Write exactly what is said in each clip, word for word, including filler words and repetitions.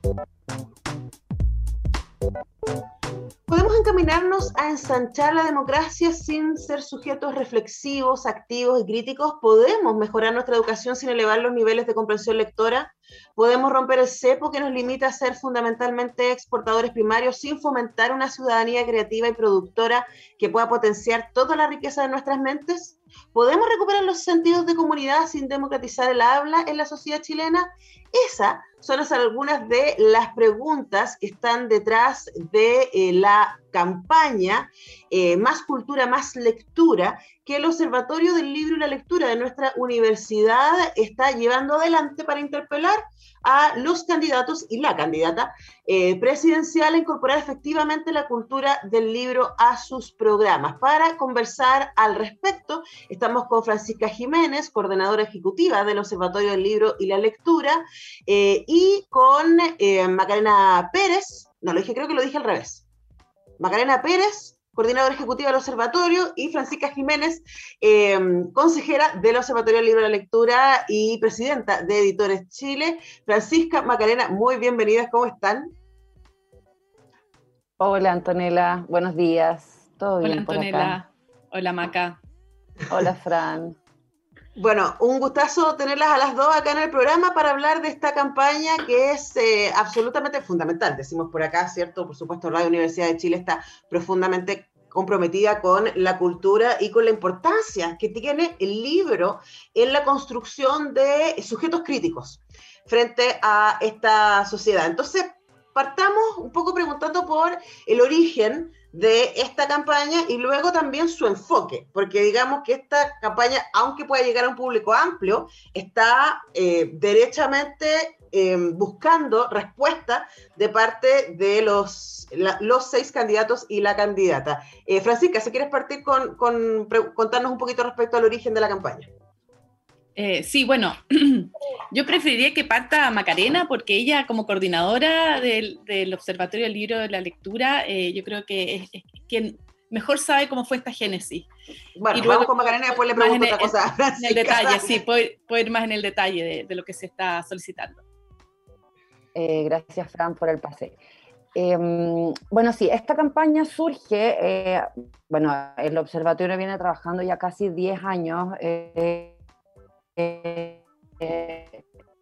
¿Podemos encaminarnos a ensanchar la democracia sin ser sujetos reflexivos, activos y críticos? ¿Podemos mejorar nuestra educación sin elevar los niveles de comprensión lectora? ¿Podemos romper el cepo que nos limita a ser fundamentalmente exportadores primarios sin fomentar una ciudadanía creativa y productora que pueda potenciar toda la riqueza de nuestras mentes? ¿Podemos recuperar los sentidos de comunidad sin democratizar el habla en la sociedad chilena? Esas son algunas de las preguntas que están detrás de eh, la campaña eh, Más Cultura, Más Lectura, que el Observatorio del Libro y la Lectura de nuestra universidad está llevando adelante para interpelar a los candidatos y la candidata eh, presidencial a incorporar efectivamente la cultura del libro a sus programas. Para conversar al respecto, estamos con Francisca Jiménez, coordinadora ejecutiva del Observatorio del Libro y la Lectura, eh, y con eh, Macarena Pérez, no lo dije, creo que lo dije al revés. Macarena Pérez, coordinadora ejecutiva del Observatorio, y Francisca Jiménez, eh, consejera del Observatorio del Libro de la Lectura y presidenta de Editores Chile. Francisca, Macarena, muy bienvenidas, ¿cómo están? Hola Antonella, buenos días, ¿todo bien? Hola Antonella, hola Maca. Hola Fran. Bueno, un gustazo tenerlas a las dos acá en el programa para hablar de esta campaña que es eh, absolutamente fundamental, decimos por acá, ¿cierto? Por supuesto, Radio Universidad de Chile está profundamente comprometida con la cultura y con la importancia que tiene el libro en la construcción de sujetos críticos frente a esta sociedad. Entonces, partamos un poco preguntando por el origen de esta campaña y luego también su enfoque, porque digamos que esta campaña, aunque pueda llegar a un público amplio, está eh, derechamente eh, buscando respuesta de parte de los, la, los seis candidatos y la candidata. Eh, Francisca, si quieres partir con, con contarnos un poquito respecto al origen de la campaña. Eh, sí, bueno, yo preferiría que parta Macarena porque ella como coordinadora del, del Observatorio del Libro de la Lectura, eh, yo creo que es, es quien mejor sabe cómo fue esta génesis. Bueno, y luego, vamos con Macarena y después le pregunto el, otra cosa a Francisca. En el detalle, sí, puedo, puedo ir más en el detalle de, de lo que se está solicitando. Eh, gracias Fran por el pase. Eh, bueno, sí, esta campaña surge, eh, bueno, el observatorio viene trabajando ya casi diez años, eh, eh, eh,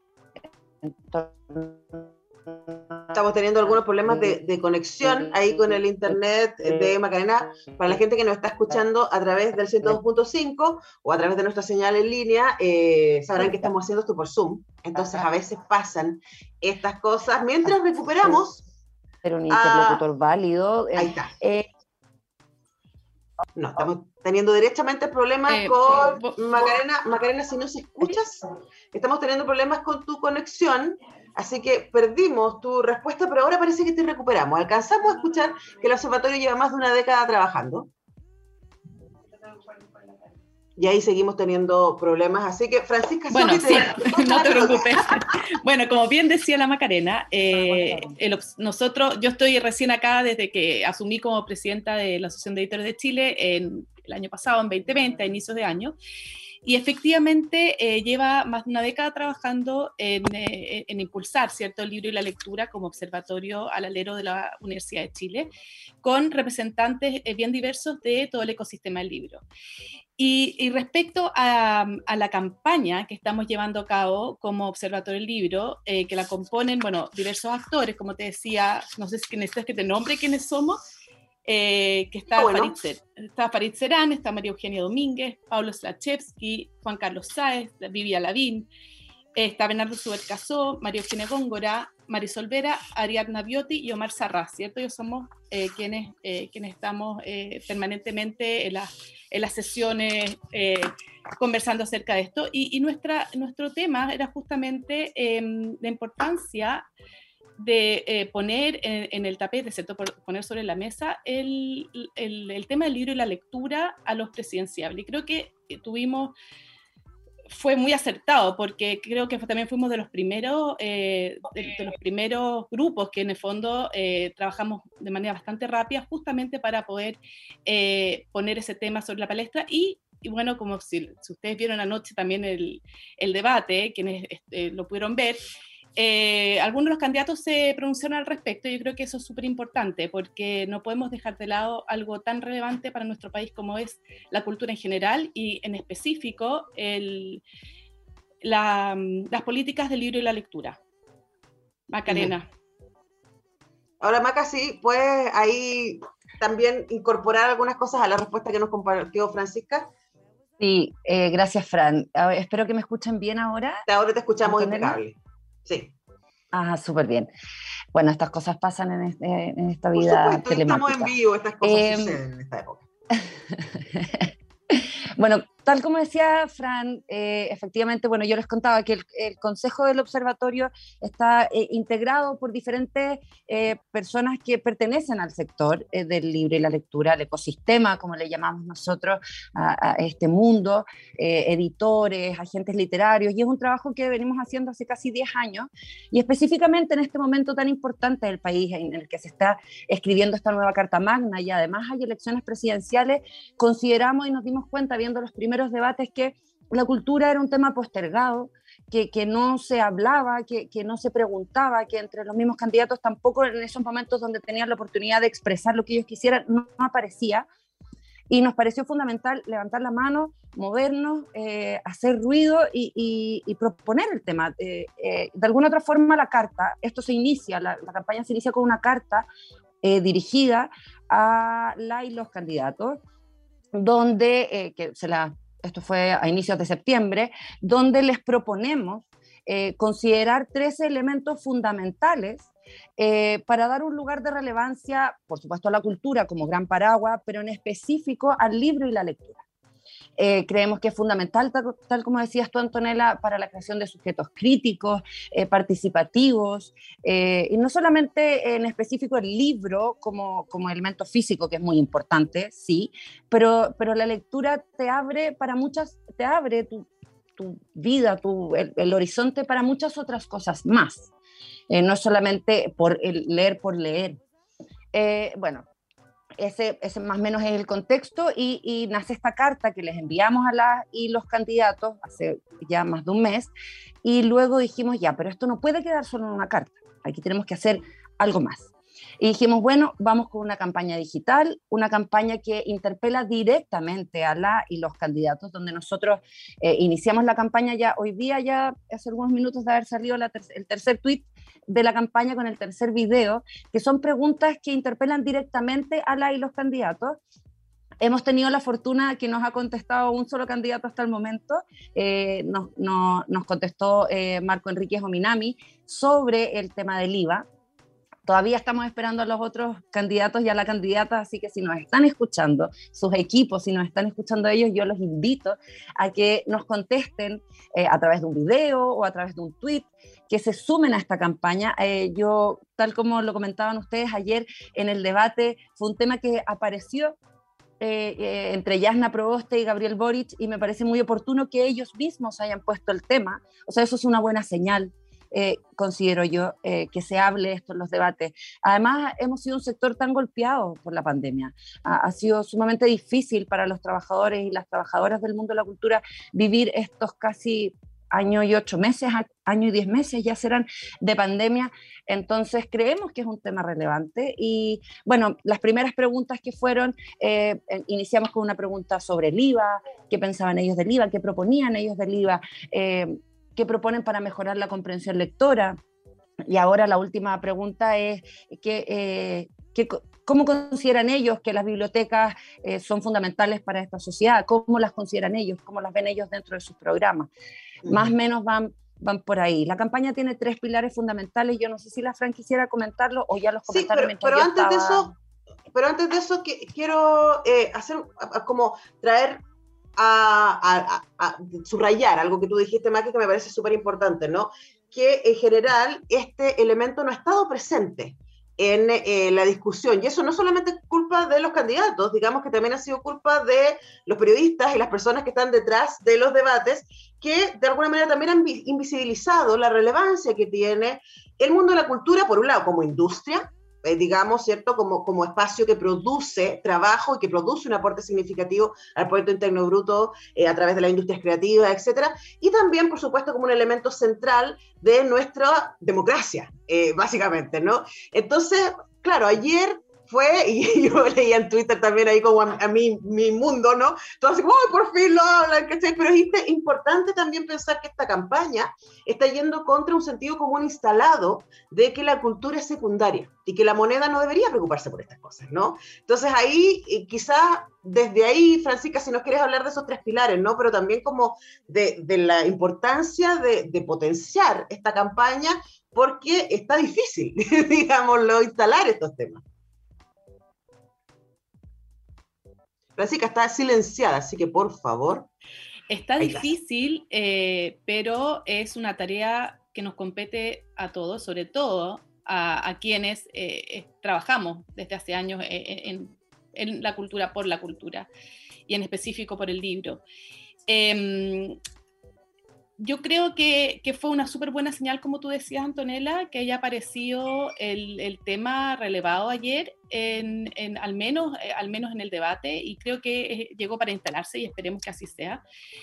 Estamos teniendo algunos problemas de, de conexión ahí con el internet de Macarena. Para la gente que nos está escuchando a través del ciento dos punto cinco o a través de nuestra señal en línea, eh, sabrán que estamos haciendo esto por Zoom. Entonces a veces pasan estas cosas. Mientras recuperamos... Ser un interlocutor uh, válido. Ahí está. Eh, no, estamos teniendo derechamente problemas eh, con vos, Macarena. Macarena, si no se escuchas, estamos teniendo problemas con tu conexión, así que perdimos tu respuesta, pero ahora parece que te recuperamos. Alcanzamos a escuchar que el observatorio lleva más de una década trabajando. Y ahí seguimos teniendo problemas, así que Francisca... Bueno, sí, te... no te preocupes. Bueno, como bien decía la Macarena, eh, el, nosotros, yo estoy recién acá desde que asumí como presidenta de la Asociación de Editores de Chile en el año pasado, en veinte veinte, a inicios de año, y efectivamente eh, lleva más de una década trabajando en, eh, en impulsar, ¿cierto?, el libro y la lectura como observatorio al alero de la Universidad de Chile, con representantes eh, bien diversos de todo el ecosistema del libro. Y, y respecto a, a la campaña que estamos llevando a cabo como Observatorio del Libro, eh, que la componen, bueno, diversos actores, como te decía, no sé si necesitas que te nombre quiénes somos, eh, que está, bueno. Farid, está Farid Serán, está María Eugenia Domínguez, Pablo Slachevsky, Juan Carlos Sáez, Vivian Lavín, eh, está Bernardo Subercazó, María Eugenia Góngora, Marisol Vera, Ariadna Biotti y Omar Sarraz, ¿cierto? Ellos somos eh, quienes, eh, quienes estamos eh, permanentemente en, la, en las sesiones eh, conversando acerca de esto. Y, y nuestra, nuestro tema era justamente eh, la importancia de eh, poner en, en el tapete, ¿cierto?, por poner sobre la mesa el, el, el tema del libro y la lectura a los presidenciables. Y creo que tuvimos... fue muy acertado, porque creo que también fuimos de los primeros, eh, de, de los primeros grupos que en el fondo eh, trabajamos de manera bastante rápida justamente para poder eh, poner ese tema sobre la palestra y, y bueno, como si, si ustedes vieron anoche también el, el debate, quienes eh, lo pudieron ver, eh, algunos de los candidatos se pronunciaron al respecto. Yo creo que eso es súper importante, porque no podemos dejar de lado algo tan relevante para nuestro país como es la cultura en general y en específico el, la, las políticas del libro y la lectura. Macarena. Ahora, Maca, sí, puedes ahí también incorporar algunas cosas a la respuesta que nos compartió Francisca. Sí, eh, gracias, Fran. A ver, espero que me escuchen bien ahora. Ahora te escuchamos Antonella. impecable. Sí. Ah, súper bien. Bueno, estas cosas pasan en, este, en esta Por vida supuesto, telemática. estamos en vivo, estas cosas Eh, suceden en esta época. Bueno, tal como decía Fran, eh, efectivamente, bueno, yo les contaba que el, el Consejo del Observatorio está eh, integrado por diferentes eh, personas que pertenecen al sector eh, del libro y la lectura, al ecosistema, como le llamamos nosotros, a, a este mundo, eh, editores, agentes literarios, y es un trabajo que venimos haciendo hace casi diez años, y específicamente en este momento tan importante del país, en el que se está escribiendo esta nueva Carta Magna, y además hay elecciones presidenciales, consideramos y nos dimos cuenta, viendo los primeros debates, que la cultura era un tema postergado, que, que no se hablaba, que, que no se preguntaba, que entre los mismos candidatos tampoco en esos momentos donde tenían la oportunidad de expresar lo que ellos quisieran, no aparecía. Y nos pareció fundamental levantar la mano, movernos, eh, hacer ruido y, y, y proponer el tema. Eh, eh, de alguna otra forma la carta, esto se inicia, la, la campaña se inicia con una carta eh, dirigida a la y los candidatos, donde, eh, que se la, esto fue a inicios de septiembre, donde les proponemos eh, considerar tres elementos fundamentales eh, para dar un lugar de relevancia, por supuesto, a la cultura como gran paraguas, pero en específico al libro y la lectura. Eh, creemos que es fundamental, tal, tal como decías tú, Antonella, para la creación de sujetos críticos, eh, participativos, eh, y no solamente en específico el libro como, como elemento físico, que es muy importante, sí, pero, pero la lectura te abre para muchas, te abre tu, tu vida, tu, el, el horizonte para muchas otras cosas más, eh, no solamente por el leer por leer. Eh, bueno, Ese, ese más o menos es el contexto y, y nace esta carta que les enviamos a las y los candidatos hace ya más de un mes, y luego dijimos ya, pero esto no puede quedar solo en una carta, aquí tenemos que hacer algo más. Y dijimos, bueno, vamos con una campaña digital, una campaña que interpela directamente a la y los candidatos, donde nosotros eh, iniciamos la campaña ya hoy día, ya hace algunos minutos de haber salido la ter el tercer tweet de la campaña con el tercer video, que son preguntas que interpelan directamente a la y los candidatos. Hemos tenido la fortuna que nos ha contestado un solo candidato hasta el momento, eh, nos, no, nos contestó eh, Marco Enríquez Ominami sobre el tema del I V A. Todavía estamos esperando a los otros candidatos y a la candidata, así que si nos están escuchando, sus equipos, si nos están escuchando ellos, yo los invito a que nos contesten eh, a través de un video o a través de un tweet, que se sumen a esta campaña. Eh, yo, tal como lo comentaban ustedes ayer en el debate, fue un tema que apareció eh, eh, entre Jasna Proboste y Gabriel Boric, y me parece muy oportuno que ellos mismos hayan puesto el tema. O sea, eso es una buena señal. Eh, considero yo, eh, que se hable esto en los debates. Además, hemos sido un sector tan golpeado por la pandemia. Ha, ha sido sumamente difícil para los trabajadores y las trabajadoras del mundo de la cultura vivir estos casi año y ocho meses, año y diez meses ya serán de pandemia. Entonces creemos que es un tema relevante. Y bueno, las primeras preguntas que fueron, eh, iniciamos con una pregunta sobre el I V A, qué pensaban ellos del I V A, qué proponían ellos del I V A, eh, qué proponen para mejorar la comprensión lectora. Y ahora la última pregunta es que, eh, que, ¿cómo consideran ellos que las bibliotecas eh, son fundamentales para esta sociedad? ¿Cómo las consideran ellos? ¿Cómo las ven ellos dentro de sus programas? Uh-huh. Más o menos van, van por ahí. La campaña tiene tres pilares fundamentales. Yo no sé si la Fran quisiera comentarlo o ya los comentaron. Sí, pero, pero antes estaba... de eso, pero antes de eso que, quiero eh, hacer a, a, como traer A, a, a, a subrayar algo que tú dijiste, Maki, que me parece súper importante, ¿no? Que en general este elemento no ha estado presente en eh, la discusión, y eso no solamente es culpa de los candidatos, digamos que también ha sido culpa de los periodistas y las personas que están detrás de los debates, que de alguna manera también han invisibilizado la relevancia que tiene el mundo de la cultura, por un lado como industria, eh, digamos, ¿cierto?, como, como espacio que produce trabajo y que produce un aporte significativo al Producto Interno Bruto eh, a través de las industrias creativas, etcétera, y también, por supuesto, como un elemento central de nuestra democracia, eh, básicamente, ¿no? Entonces, claro, ayer fue, y yo leía en Twitter también ahí como a, a mí, mi mundo, ¿no? Todo así como, ¡ay, por fin lo hablan! ¿Cachai? Pero es importante también pensar que esta campaña está yendo contra un sentido común instalado de que la cultura es secundaria y que la moneda no debería preocuparse por estas cosas, ¿no? Entonces ahí, eh, quizás desde ahí, Francisca, si nos quieres hablar de esos tres pilares, ¿no? Pero también como de, de la importancia de, de potenciar esta campaña, porque está difícil, digámoslo, instalar estos temas. Francisca está silenciada, así que por favor. Está difícil, eh, pero es una tarea que nos compete a todos, sobre todo a, a quienes eh, trabajamos desde hace años en, en la cultura, por la cultura, y en específico por el libro. Eh, Yo creo que, que fue una súper buena señal, como tú decías, Antonella, que haya aparecido el, el tema relevado ayer, en, en, al, menos, eh, al menos en el debate, y creo que eh, llegó para instalarse y esperemos que así sea.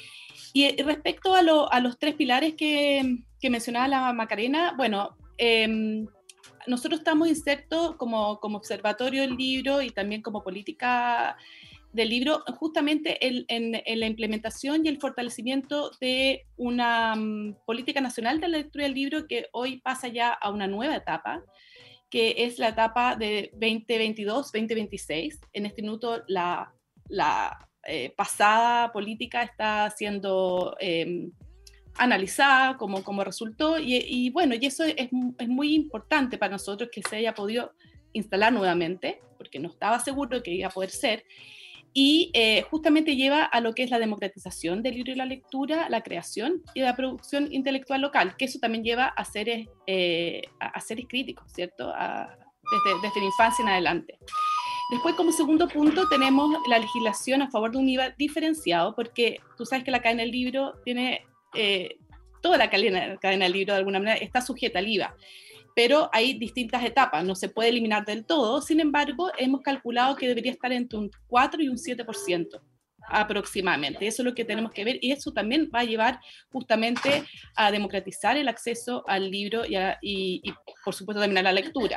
Y eh, respecto a, lo, a los tres pilares que, que mencionaba la Macarena, bueno, eh, nosotros estamos insertos como, como observatorio del libro y también como política del libro, justamente en, en, en la implementación y el fortalecimiento de una um, política nacional de la lectura del libro que hoy pasa ya a una nueva etapa, que es la etapa de veinte veintidós veinte veintiséis. En este minuto la, la eh, pasada política está siendo eh, analizada como, como resultó, y, y bueno, y eso es, es muy importante para nosotros que se haya podido instalar nuevamente, porque no estaba seguro de que iba a poder ser, y eh, justamente lleva a lo que es la democratización del libro y la lectura, la creación y la producción intelectual local, que eso también lleva a seres, eh, a seres críticos, ¿cierto? A, desde, desde la infancia en adelante. Después, como segundo punto, tenemos la legislación a favor de un I V A diferenciado, porque tú sabes que la cadena del libro tiene, eh, toda la cadena, cadena del libro de alguna manera está sujeta al I V A. Pero hay distintas etapas, no se puede eliminar del todo. Sin embargo, hemos calculado que debería estar entre un cuatro y un siete por ciento aproximadamente. Eso es lo que tenemos que ver, y eso también va a llevar justamente a democratizar el acceso al libro y, a, y, y por supuesto también a la lectura.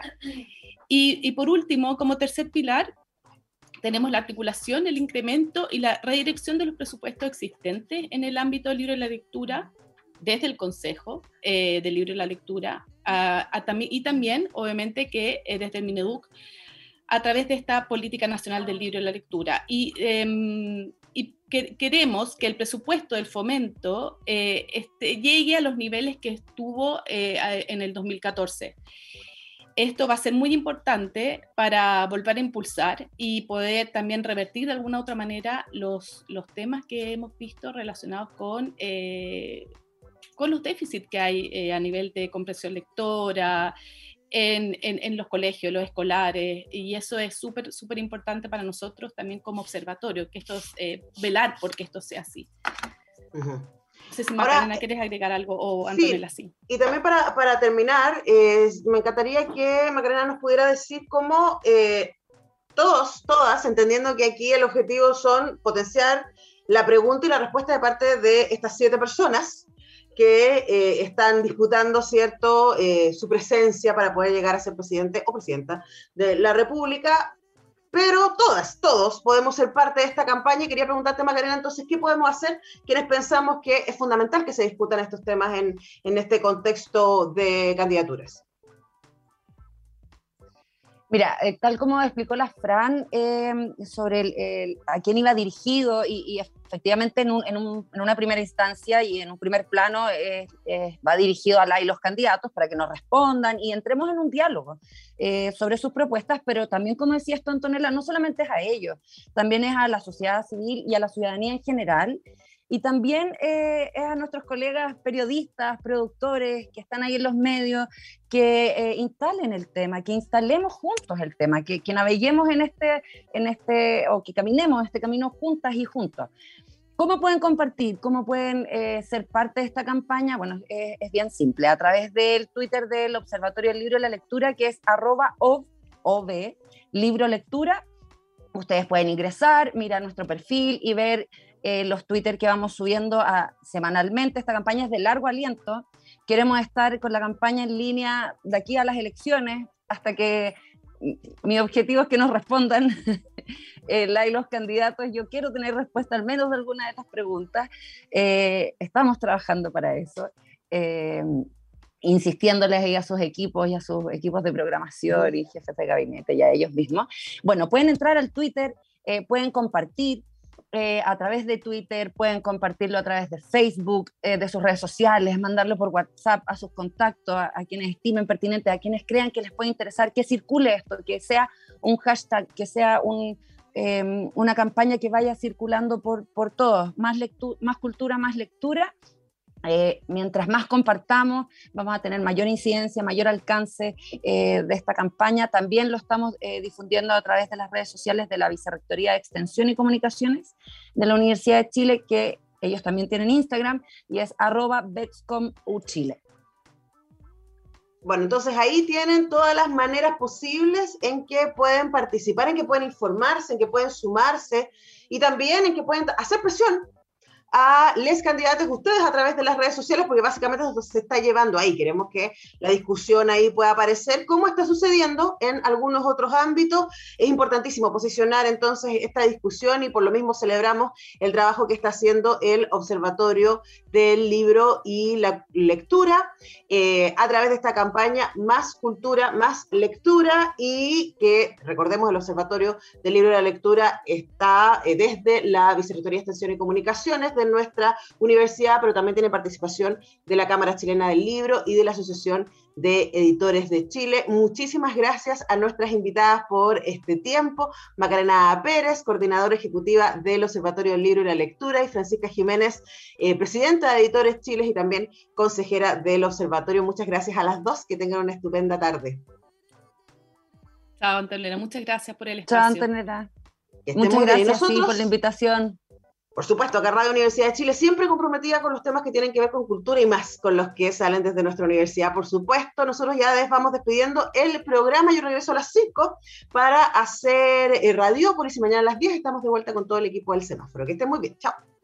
Y, y por último, como tercer pilar, tenemos la articulación, el incremento y la redirección de los presupuestos existentes en el ámbito del libro y la lectura, desde el Consejo eh, del Libro y la Lectura, a, a tam y también, obviamente, que eh, desde el Mineduc, a través de esta Política Nacional del Libro y la Lectura. Y, eh, y que, queremos que el presupuesto del fomento eh, este, llegue a los niveles que estuvo eh, en el dos mil catorce. Esto va a ser muy importante para volver a impulsar y poder también revertir de alguna u otra manera los, los temas que hemos visto relacionados con... Eh, con los déficits que hay eh, a nivel de comprensión lectora, en, en, en los colegios, los escolares, y eso es súper, súper importante para nosotros también como observatorio, que esto es, eh, velar porque esto sea así. Uh-huh. No sé si Macarena, ¿quieres agregar algo? O Antonella, sí. sí. Y también para, para terminar, eh, me encantaría que Macarena nos pudiera decir cómo eh, todos, todas, entendiendo que aquí el objetivo son potenciar la pregunta y la respuesta de parte de estas siete personas, que eh, están disputando, ¿cierto?, eh, su presencia para poder llegar a ser presidente o presidenta de la República, pero todas, todos podemos ser parte de esta campaña. Y quería preguntarte, Macarena, entonces, ¿qué podemos hacer quienes pensamos que es fundamental que se discutan estos temas en, en este contexto de candidaturas? Mira, eh, tal como explicó la Fran eh, sobre el, el, a quién iba dirigido y, y efectivamente en, un, en, un, en una primera instancia y en un primer plano eh, eh, va dirigido a la y los candidatos para que nos respondan y entremos en un diálogo eh, sobre sus propuestas, pero también, como decía esto, Antonella, no solamente es a ellos, también es a la sociedad civil y a la ciudadanía en general. Y también eh, es a nuestros colegas periodistas, productores que están ahí en los medios, que eh, instalen el tema, que instalemos juntos el tema, que, que naveguemos en este, en este, o que caminemos este camino juntas y juntos. ¿Cómo pueden compartir? ¿Cómo pueden eh, ser parte de esta campaña? Bueno, es, es bien simple, a través del Twitter del Observatorio del Libro y la Lectura, que es arroba ob O V, libro lectura. Ustedes pueden ingresar, mirar nuestro perfil y ver eh, los Twitter que vamos subiendo a, semanalmente. Esta campaña es de largo aliento. Queremos estar con la campaña en línea de aquí a las elecciones, hasta que mi objetivo es que nos respondan eh, la y los candidatos. Yo quiero tener respuesta al menos de alguna de estas preguntas. Eh, estamos trabajando para eso. Eh, insistiéndoles ahí a sus equipos y a sus equipos de programación y jefes de gabinete y a ellos mismos. Bueno, pueden entrar al Twitter, eh, pueden compartir eh, a través de Twitter, pueden compartirlo a través de Facebook, eh, de sus redes sociales, mandarlo por WhatsApp a sus contactos, a, a quienes estimen pertinente, a quienes crean que les puede interesar, que circule esto, que sea un hashtag, que sea un, eh, una campaña que vaya circulando por, por todos. Más, lectu- más cultura, más lectura. Eh, mientras más compartamos, vamos a tener mayor incidencia, mayor alcance eh, de esta campaña. También lo estamos eh, difundiendo a través de las redes sociales de la Vicerrectoría de Extensión y Comunicaciones de la Universidad de Chile, que ellos también tienen Instagram, y es arroba vexcomuchile. Bueno, entonces ahí tienen todas las maneras posibles en que pueden participar, en que pueden informarse, en que pueden sumarse y también en que pueden hacer presión a les candidatos ustedes a través de las redes sociales, porque básicamente eso se está llevando ahí. Queremos que la discusión ahí pueda aparecer, como está sucediendo en algunos otros ámbitos. Es importantísimo posicionar entonces esta discusión y por lo mismo celebramos el trabajo que está haciendo el Observatorio del Libro y la Lectura eh, a través de esta campaña Más Cultura, Más Lectura, y que recordemos el Observatorio del Libro y la Lectura está eh, desde la Vicerrectoría de Extensión y Comunicaciones de nuestra universidad, pero también tiene participación de la Cámara Chilena del Libro y de la Asociación de Editores de Chile. Muchísimas gracias a nuestras invitadas por este tiempo, Macarena Pérez, coordinadora ejecutiva del Observatorio del Libro y la Lectura, y Francisca Jiménez, eh, presidenta de Editores Chile y también consejera del Observatorio. Muchas gracias a las dos, que tengan una estupenda tarde. Chao, Antonella, muchas gracias por el espacio. Chao, Antonella. Muchas gracias nosotros, sí, por la invitación. Por supuesto, acá Radio Universidad de Chile siempre comprometida con los temas que tienen que ver con cultura y más con los que salen desde nuestra universidad. Por supuesto, nosotros ya vamos despidiendo el programa. Yo regreso a las cinco para hacer eh, Radiópolis y mañana a las diez estamos de vuelta con todo el equipo del Semáforo. Que estén muy bien. Chao.